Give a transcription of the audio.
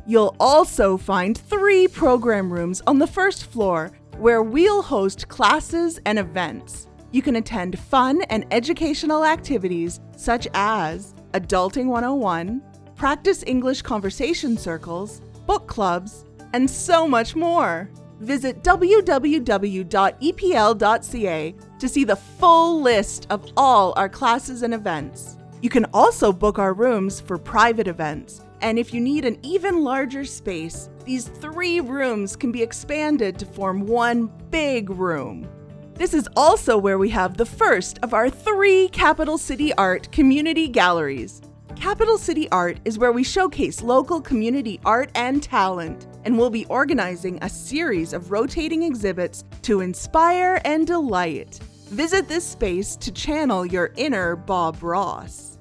You'll also find 3 program rooms on the first floor where we'll host classes and events. You can attend fun and educational activities such as Adulting 101, practice English conversation circles, book clubs, and so much more. Visit www.epl.ca to see the full list of all our classes and events. You can also book our rooms for private events, and if you need an even larger space, these 3 rooms can be expanded to form one big room. This is also where we have the first of our 3 Capital City Art community galleries. Capital City Art is where we showcase local community art and talent, and we'll be organizing a series of rotating exhibits to inspire and delight. Visit this space to channel your inner Bob Ross.